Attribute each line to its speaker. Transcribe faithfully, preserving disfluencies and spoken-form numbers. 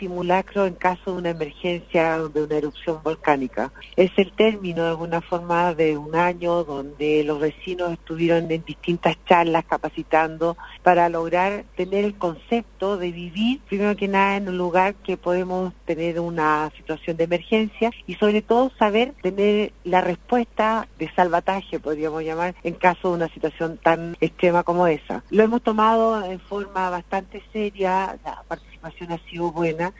Speaker 1: simulacro en caso de una emergencia, de una erupción volcánica. Es el término de alguna forma de un año donde los vecinos estuvieron en distintas charlas capacitando para lograr tener el concepto de vivir, primero que nada, en un lugar que podemos tener una situación de emergencia y sobre todo saber tener la respuesta de salvataje, podríamos llamar, en caso de una situación tan extrema como esa. Lo hemos tomado en forma bastante seria, la participación ha sido buena.